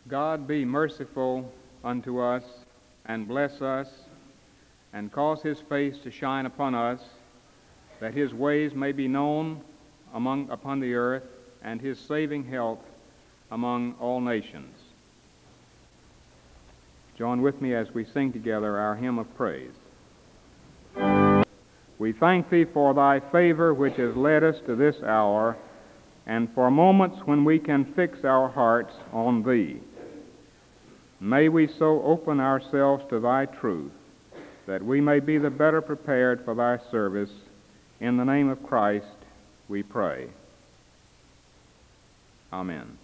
God be merciful unto us, and bless us, and cause his face to shine upon us, that his ways may be known upon the earth, and his saving health among all nations. Join with me as we sing together our hymn of praise. We thank thee for thy favor which has led us to this hour, and for moments when we can fix our hearts on thee. May we so open ourselves to thy truth that we may be the better prepared for thy service. In the name of Christ we pray. Amen.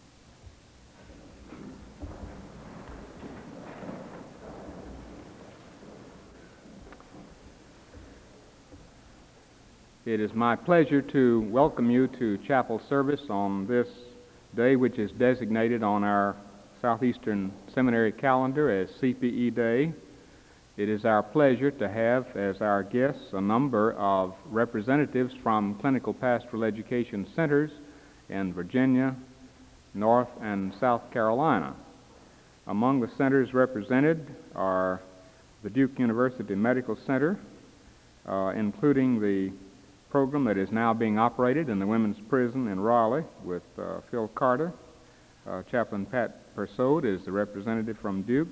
It is my pleasure to welcome you to chapel service on this day, which is designated on our Southeastern Seminary calendar as CPE Day. It is our pleasure to have as our guests a number of representatives from clinical pastoral education centers in Virginia, North and South Carolina. Among the centers represented are the Duke University Medical Center, including the program that is now being operated in the women's prison in Raleigh with Phil Carter. Chaplain Pat Persaud is the representative from Duke.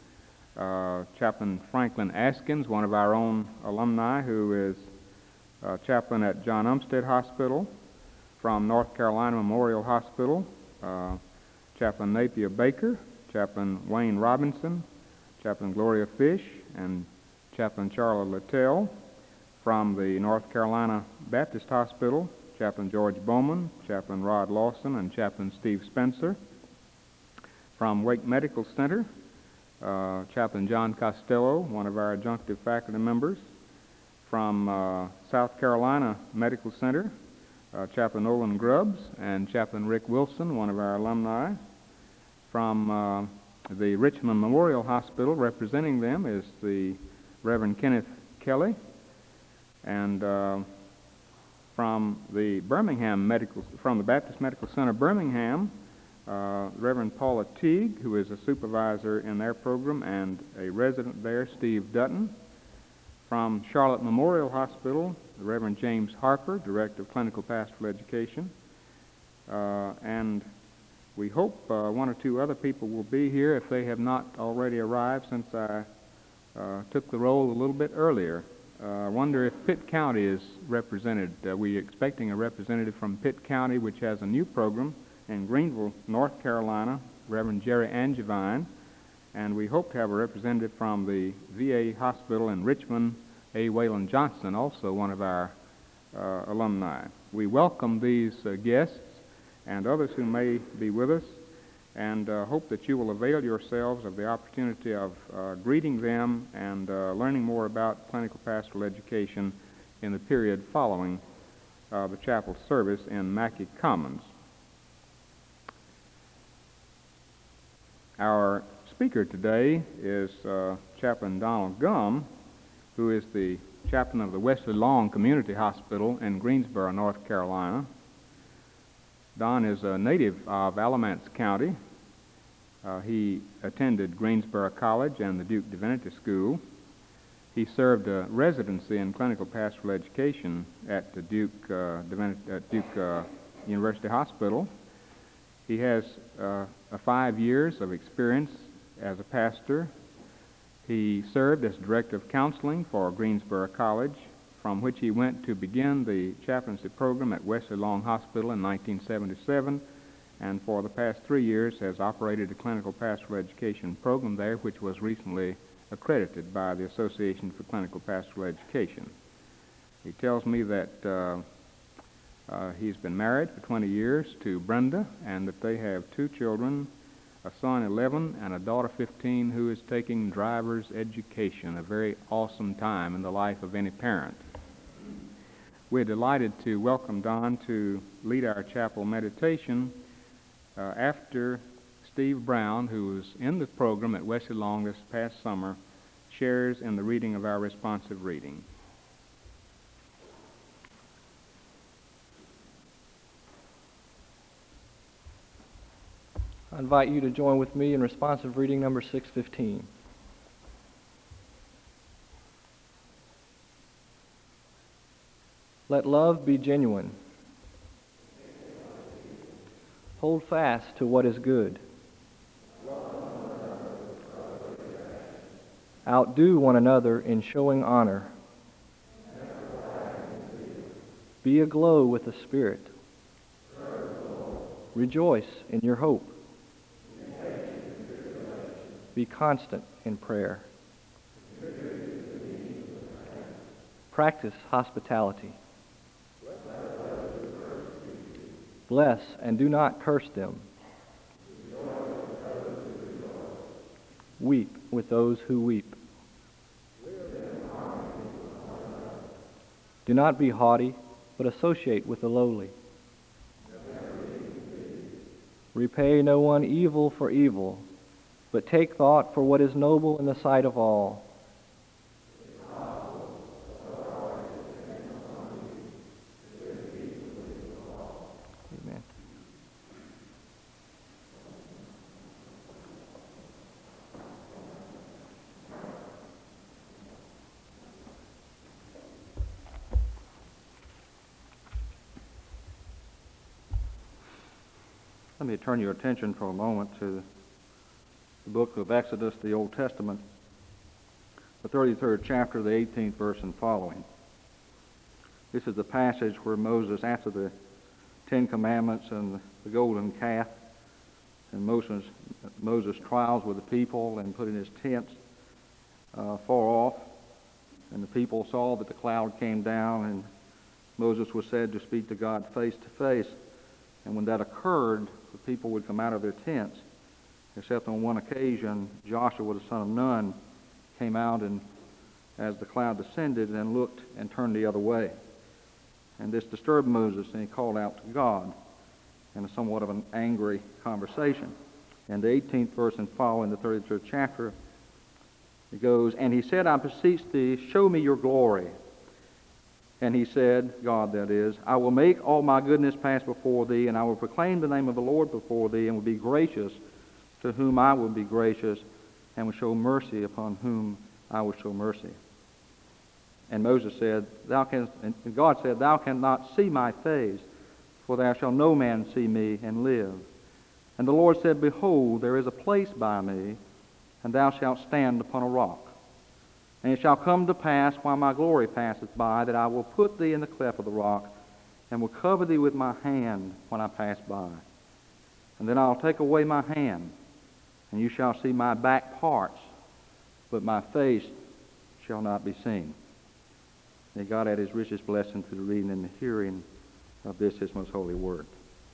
Chaplain Franklin Askins, one of our own alumni, who is chaplain at John Umstead Hospital. From North Carolina Memorial Hospital, Chaplain Napier Baker, Chaplain Wayne Robinson, Chaplain Gloria Fish, and Chaplain Charlotte Littell. From the North Carolina Baptist Hospital, Chaplain George Bowman, Chaplain Rod Lawson, and Chaplain Steve Spencer. From Wake Medical Center, Chaplain John Costello, one of our adjunctive faculty members. From South Carolina Medical Center, Chaplain Olin Grubbs and Chaplain Rick Wilson, one of our alumni. From the Richmond Memorial Hospital, representing them is the Reverend Kenneth Kelly. And from the Baptist Medical Center Birmingham, Reverend Paula Teague, who is a supervisor in their program and a resident there, Steve Dutton. From Charlotte Memorial Hospital, the Reverend James Harper, Director of Clinical Pastoral Education. And we hope one or two other people will be here if they have not already arrived, since I took the roll a little bit earlier. I wonder if Pitt County is represented. We're expecting a representative from Pitt County, which has a new program in Greenville, North Carolina, Reverend Jerry Angevine, and we hope to have a representative from the VA hospital in Richmond, A. Waylon Johnson, also one of our alumni. We welcome these guests and others who may be with us, and hope that you will avail yourselves of the opportunity of greeting them and learning more about clinical pastoral education in the period following the chapel service in Mackey Commons. Our speaker today is Chaplain Donald Gum, who is the chaplain of the Wesley Long Community Hospital in Greensboro, North Carolina. Don is a native of Alamance County. He attended Greensboro College and the Duke Divinity School. He served a residency in clinical pastoral education at the Duke University Hospital. He has 5 years of experience as a pastor. He served as director of counseling for Greensboro College, from which he went to begin the chaplaincy program at Wesley Long Hospital in 1977, and for the past 3 years has operated a clinical pastoral education program there, which was recently accredited by the Association for Clinical Pastoral Education. He tells me that he's been married for 20 years to Brenda, and that they have 2 children, a son 11 and a daughter 15, who is taking driver's education, a very awesome time in the life of any parent. We're delighted to welcome Don to lead our chapel meditation after Steve Brown, who was in the program at Wesley Long this past summer, shares in the reading of our responsive reading. I invite you to join with me in responsive reading number 615. Let love be genuine. Hold fast to what is good. Outdo one another in showing honor. Be aglow with the Spirit. Rejoice in your hope. Be constant in prayer. Practice hospitality. Bless and do not curse them. Weep with those who weep. Do not be haughty, but associate with the lowly. Repay no one evil for evil, but take thought for what is noble in the sight of all. Amen. Let me turn your attention for a moment to the book of Exodus, the Old Testament, the 33rd chapter, the 18th verse and following. This is the passage where Moses, after the Ten Commandments and the golden calf, and Moses trials with the people and put in his tents far off, and the people saw that the cloud came down, and Moses was said to speak to God face to face. And when that occurred, the people would come out of their tents, except on one occasion, Joshua the son of Nun came out, and as the cloud descended, and looked and turned the other way. And this disturbed Moses, and he called out to God in a somewhat of an angry conversation. And the 18th verse and following, the 33rd chapter, it goes, "And he said, I beseech thee, show me your glory. And he said," God that is, "I will make all my goodness pass before thee, and I will proclaim the name of the Lord before thee, and will be gracious to whom I will be gracious, and will show mercy upon whom I will show mercy." And Moses said, and God said, "Thou canst not see my face, for there shall no man see me and live. And the Lord said, Behold, there is a place by me, and thou shalt stand upon a rock. And it shall come to pass, while my glory passeth by, that I will put thee in the cleft of the rock, and will cover thee with my hand when I pass by. And then I'll take away my hand, and you shall see my back parts, but my face shall not be seen." May God add his richest blessing to the reading and the hearing of this, his most holy word.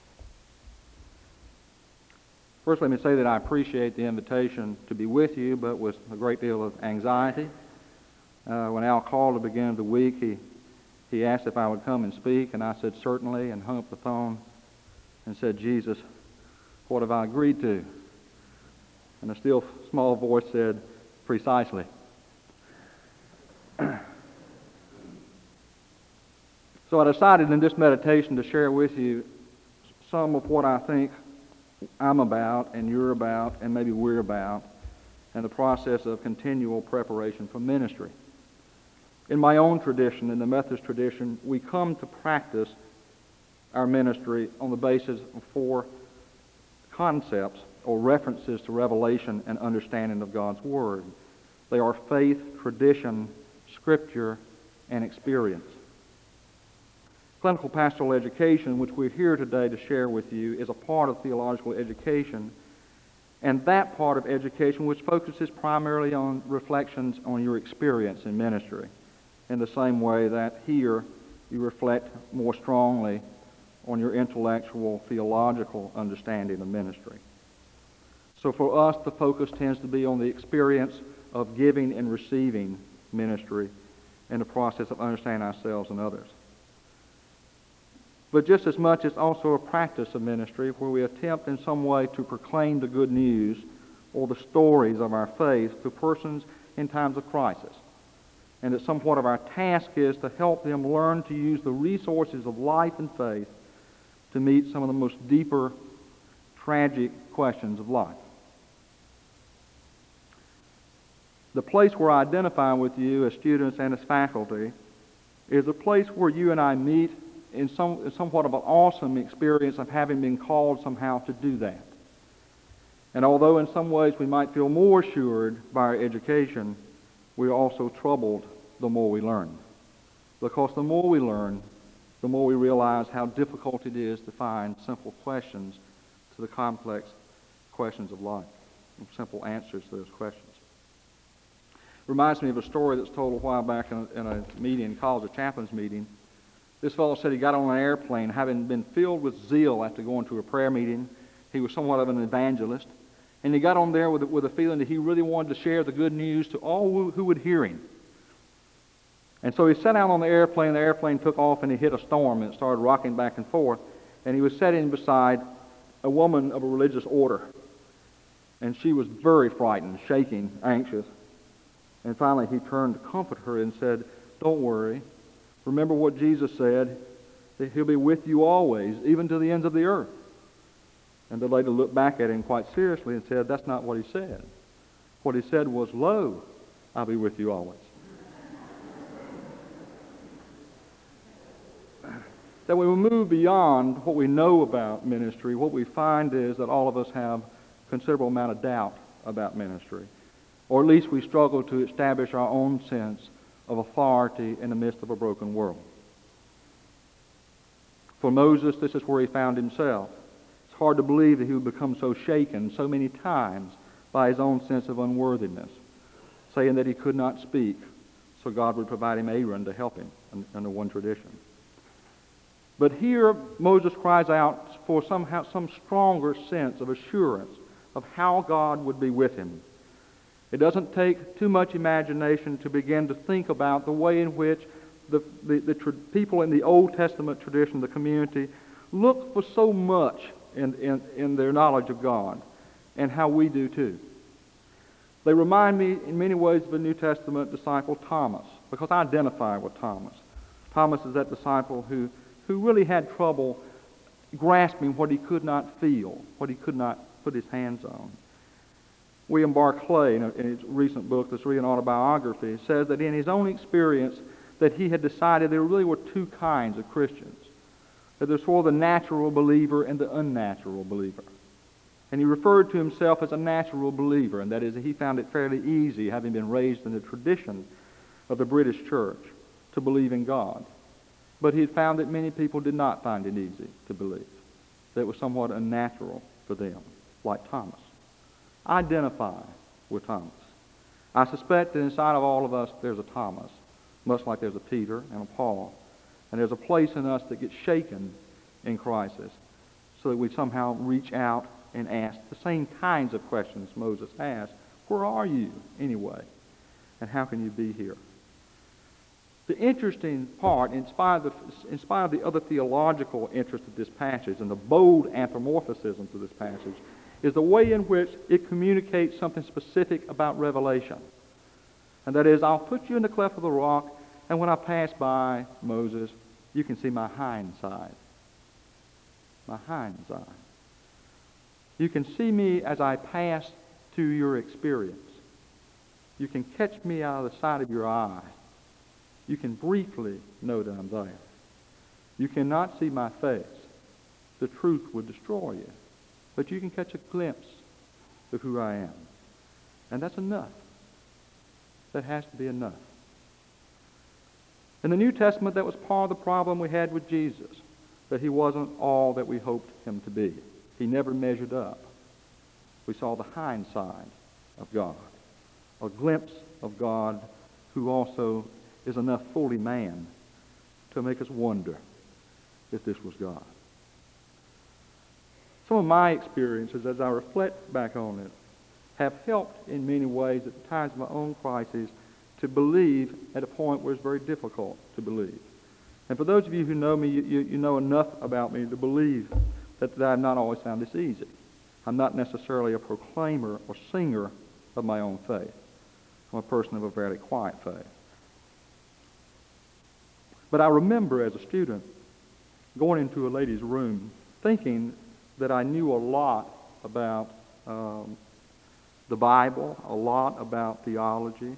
First, let me say that I appreciate the invitation to be with you, but with a great deal of anxiety. When Al called at the beginning of the week, he asked if I would come and speak, and I said certainly, and hung up the phone and said, "Jesus, what have I agreed to?" And a still small voice said, "Precisely." So I decided in this meditation to share with you some of what I think I'm about, and you're about, and maybe we're about, and the process of continual preparation for ministry. In my own tradition, in the Methodist tradition, we come to practice our ministry on the basis of 4 concepts or references to revelation and understanding of God's Word. They are faith, tradition, Scripture, and experience. Clinical pastoral education, which we're here today to share with you, is a part of theological education, and that part of education which focuses primarily on reflections on your experience in ministry, in the same way that here you reflect more strongly on your intellectual, theological understanding of ministry. So for us, the focus tends to be on the experience of giving and receiving ministry in the process of understanding ourselves and others. But just as much, it's also a practice of ministry where we attempt in some way to proclaim the good news or the stories of our faith to persons in times of crisis. And that somewhat of our task is to help them learn to use the resources of life and faith to meet some of the most deeper tragic questions of life. The place where I identify with you as students and as faculty is a place where you and I meet in somewhat of an awesome experience of having been called somehow to do that. And although in some ways we might feel more assured by our education, we are also troubled the more we learn. Because the more we learn, the more we realize how difficult it is to find simple questions to the complex questions of life, and simple answers to those questions. Reminds me of a story that's told a while back in a meeting, College of Chaplains meeting. This fellow said he got on an airplane, having been filled with zeal after going to a prayer meeting. He was somewhat of an evangelist. And he got on there with a feeling that he really wanted to share the good news to all who would hear him. And so he sat out on the airplane took off, and he hit a storm, and it started rocking back and forth. And he was sitting beside a woman of a religious order. And she was very frightened, shaking, anxious. And finally he turned to comfort her and said, "Don't worry. Remember what Jesus said, that he'll be with you always, even to the ends of the earth." And the lady looked back at him quite seriously and said, "That's not what he said. What he said was, 'Lo, I'll be with you always.'" That when we move beyond what we know about ministry, what we find is that all of us have a considerable amount of doubt about ministry. Or at least we struggle to establish our own sense of authority in the midst of a broken world. For Moses, this is where he found himself. It's hard to believe that he would become so shaken so many times by his own sense of unworthiness, saying that he could not speak, so God would provide him Aaron to help him under one tradition. But here Moses cries out for some stronger sense of assurance of how God would be with him. It doesn't take too much imagination to begin to think about the way in which the people in the Old Testament tradition, the community, look for so much in their knowledge of God, and how we do too. They remind me in many ways of the New Testament disciple Thomas, because I identify with Thomas. Thomas is that disciple who really had trouble grasping what he could not feel, what he could not put his hands on. William Barclay, in his recent book, that's really an autobiography, says that in his own experience that he had decided there really were two kinds of Christians. That there's for the natural believer and the unnatural believer. And he referred to himself as a natural believer, and that is that he found it fairly easy, having been raised in the tradition of the British church, to believe in God. But he had found that many people did not find it easy to believe. That it was somewhat unnatural for them, like Thomas. I identify with Thomas. I suspect that inside of all of us there's a Thomas, much like there's a Peter and a Paul. And there's a place in us that gets shaken in crisis, so that we somehow reach out and ask the same kinds of questions Moses asked. Where are you anyway? And how can you be here? The interesting part, in spite of the other theological interest of this passage and the bold anthropomorphisms of this passage, is the way in which it communicates something specific about revelation. And that is, I'll put you in the cleft of the rock, and when I pass by, Moses, you can see my hind side. My hind side. You can see me as I pass through your experience. You can catch me out of the side of your eye. You can briefly know that I'm there. You cannot see my face. The truth would destroy you. But you can catch a glimpse of who I am. And that's enough. That has to be enough. In the New Testament, that was part of the problem we had with Jesus, that he wasn't all that we hoped him to be. He never measured up. We saw the hind side of God, a glimpse of God who also is enough fully man to make us wonder if this was God. Some of my experiences, as I reflect back on it, have helped in many ways at times of my own crises to believe at a point where it's very difficult to believe. And for those of you who know me, you know enough about me to believe that I've not always found this easy. I'm not necessarily a proclaimer or singer of my own faith. I'm a person of a fairly quiet faith. But I remember as a student going into a lady's room thinking that I knew a lot about the Bible, a lot about theology.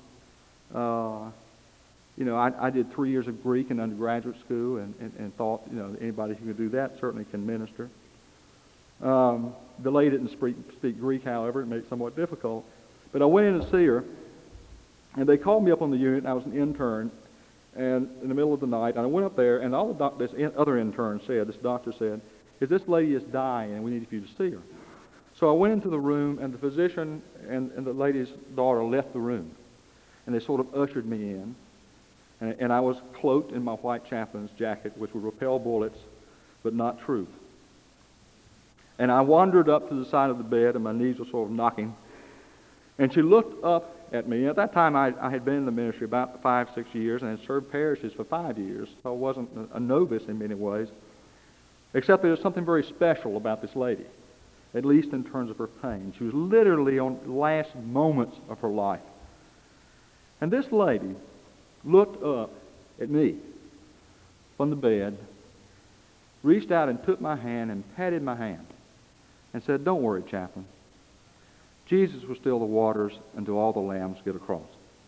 I did 3 years of Greek in undergraduate school and thought, anybody who can do that certainly can minister. The lady didn't speak Greek, however. It made it somewhat difficult. But I went in to see her, and they called me up on the unit, and I was an intern, and in the middle of the night, and I went up there, and all this other intern said, this doctor said, is this lady is dying, and we need you to see her. So I went into the room, and the physician and the lady's daughter left the room, and they sort of ushered me in, and I was cloaked in my white chaplain's jacket, which would repel bullets, but not truth. And I wandered up to the side of the bed, and my knees were sort of knocking. And she looked up at me. At that time, I had been in the ministry about 5-6 years, and had served parishes for 5 years, so I wasn't a novice in many ways, except there was something very special about this lady, at least in terms of her pain. She was literally on the last moments of her life. And this lady looked up at me from the bed, reached out and took my hand and patted my hand, and said, "Don't worry, chaplain. Jesus will still the waters until all the lambs get across."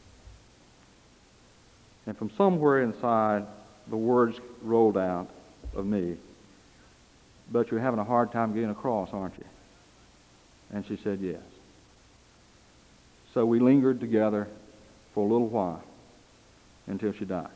And from somewhere inside, the words rolled out of me, "But you're having a hard time getting across, aren't you?" And she said, "Yes." So we lingered together for a little while until she died.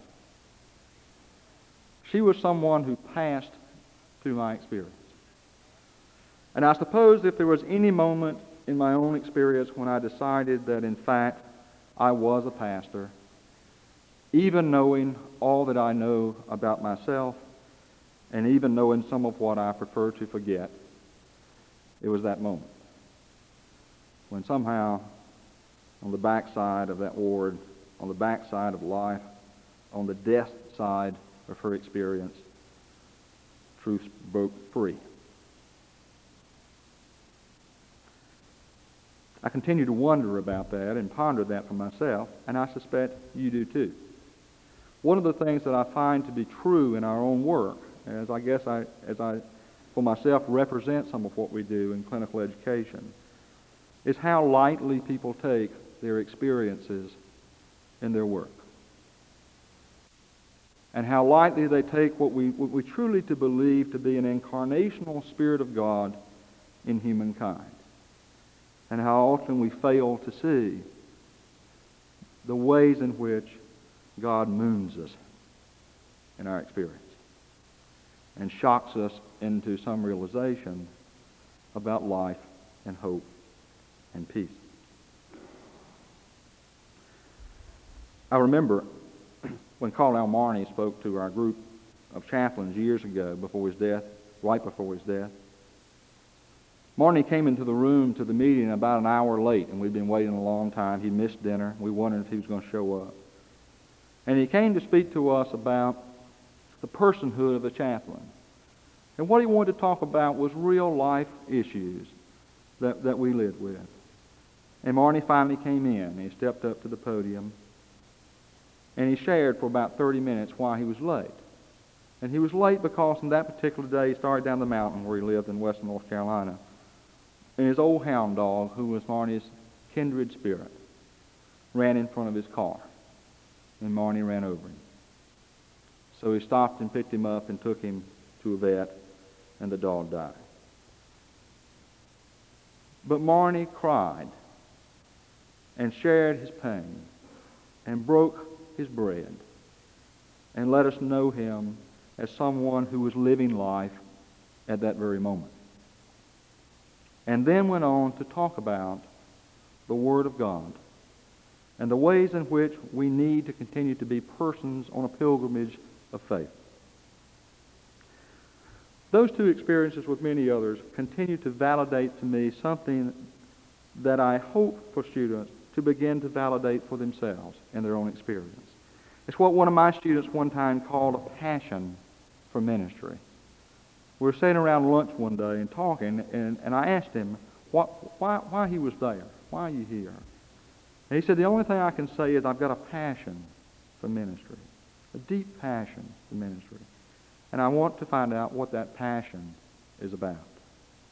She was someone who passed through my experience. And I suppose if there was any moment in my own experience when I decided that in fact I was a pastor, even knowing all that I know about myself and even knowing some of what I prefer to forget, it was that moment when somehow on the backside of that ward, on the backside of life, on the death side of her experience, truth broke free. I continue to wonder about that and ponder that for myself, and I suspect you do too. One of the things that I find to be true in our own work, as I for myself represent some of what we do in clinical education, is how lightly people take their experiences in their work. And how lightly they take what we truly to believe to be an incarnational Spirit of God in humankind. And how often we fail to see the ways in which God moons us in our experience and shocks us into some realization about life and hope and peace. I remember when Carl Marney spoke to our group of chaplains years ago before his death, right before his death. Marney came into the room to the meeting about an hour late, and we'd been waiting a long time. He missed dinner. We wondered if he was going to show up. And he came to speak to us about the personhood of the chaplain. And what he wanted to talk about was real life issues that we lived with. And Marney finally came in, and he stepped up to the podium, and he shared for about 30 minutes why he was late. And he was late because on that particular day he started down the mountain where he lived in western North Carolina. And his old hound dog, who was Marney's kindred spirit, ran in front of his car. And Marney ran over him. So he stopped and picked him up and took him to a vet, and the dog died. But Marney cried and shared his pain and broke his bread and let us know him as someone who was living life at that very moment. And then went on to talk about the Word of God and the ways in which we need to continue to be persons on a pilgrimage of faith. Those two experiences with many others continue to validate to me something that I hope for students to begin to validate for themselves in their own experience. It's what one of my students one time called a passion for ministry. We were sitting around lunch one day and talking, and I asked him why he was there. Why are you here? And he said, the only thing I can say is I've got a passion for ministry, a deep passion for ministry. And I want to find out what that passion is about.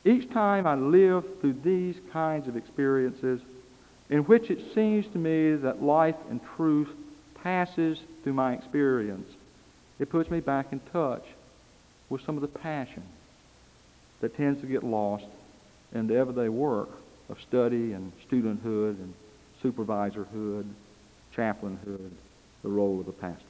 Each time I live through these kinds of experiences in which it seems to me that life and truth passes through my experience, it puts me back in touch with some of the passion that tends to get lost in the everyday work of study and studenthood and supervisorhood, chaplainhood, the role of the pastor.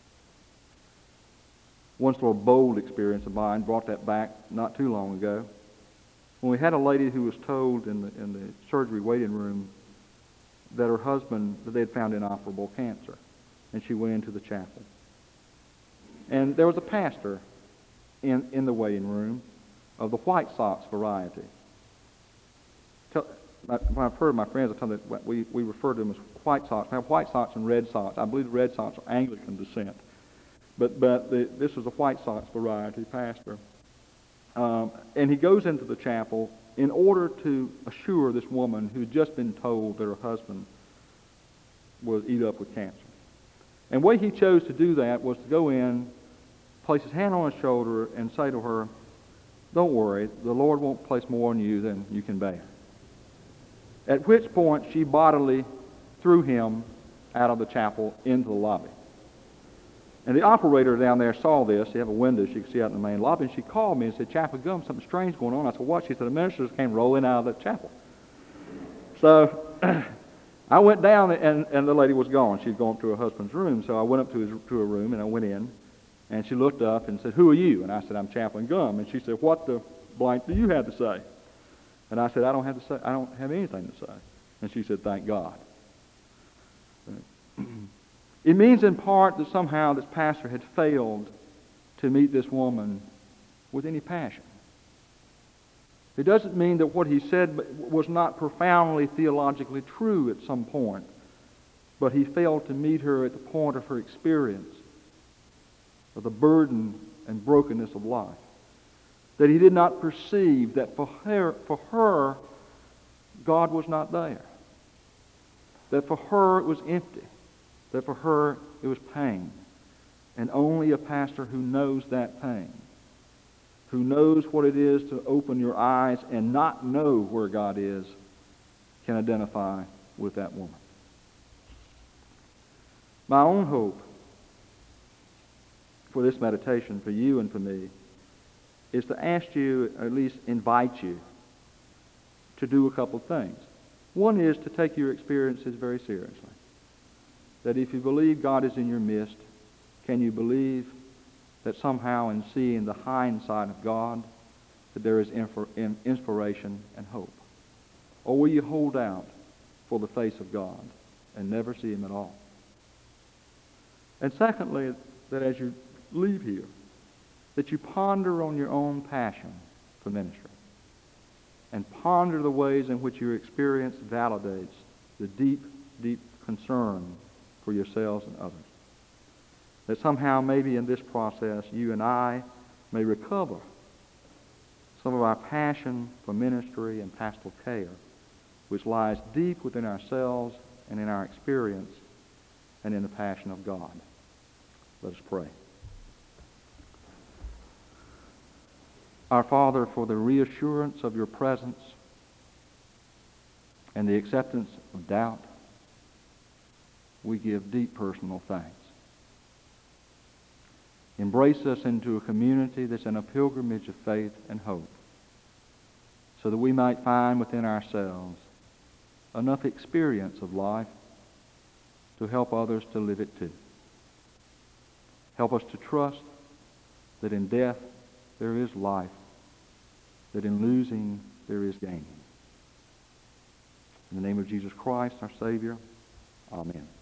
One sort of bold experience of mine brought that back not too long ago, when we had a lady who was told in the surgery waiting room that her husband, that they had found inoperable cancer, and she went into the chapel. And there was a pastor in the waiting room of the White Sox variety. When I've heard my friends, I tell them that we refer to them as White Sox. We have White Sox and Red Sox. I believe the Red Sox are Anglican descent. But this was a White Sox variety pastor. And he goes into the chapel in order to assure this woman who had just been told that her husband was eat up with cancer. And the way he chose to do that was to go in, place his hand on her shoulder, and say to her, "Don't worry, the Lord won't place more on you than you can bear." At which point she bodily threw him out of the chapel into the lobby. And the operator down there saw this. They have a window she could see out in the main lobby, and she called me and said, "Chaplain Gum, something strange going on." I said, "What?" She said, "The minister just came rolling out of the chapel." So I went down, and the lady was gone. She'd gone up to her husband's room. So I went up to her room, and I went in, and she looked up and said, "Who are you?" And I said, "I'm Chaplain Gum." And she said, "What the blank do you have to say?" And I said, I don't have anything to say." And she said, "Thank God." It means in part that somehow this pastor had failed to meet this woman with any passion. It doesn't mean that what he said was not profoundly theologically true at some point, but he failed to meet her at the point of her experience of the burden and brokenness of life. That he did not perceive that for her, God was not there. That for her it was empty. That for her it was pain. And only a pastor who knows that pain, who knows what it is to open your eyes and not know where God is, can identify with that woman. My own hope for this meditation, for you and for me, is to ask you, or at least invite you, to do a couple of things. One is to take your experiences very seriously. That if you believe God is in your midst, can you believe that somehow in seeing the hindsight of God, that there is inspiration and hope? Or will you hold out for the face of God and never see Him at all? And secondly, that as you leave here, that you ponder on your own passion for ministry and ponder the ways in which your experience validates the deep, deep concern for yourselves and others. That somehow maybe in this process you and I may recover some of our passion for ministry and pastoral care, which lies deep within ourselves and in our experience and in the passion of God. Let us pray. Our Father, for the reassurance of your presence and the acceptance of doubt, we give deep personal thanks. Embrace us into a community that's in a pilgrimage of faith and hope, so that we might find within ourselves enough experience of life to help others to live it too. Help us to trust that in death there is life, that in losing there is gaining. In the name of Jesus Christ, our Savior, amen.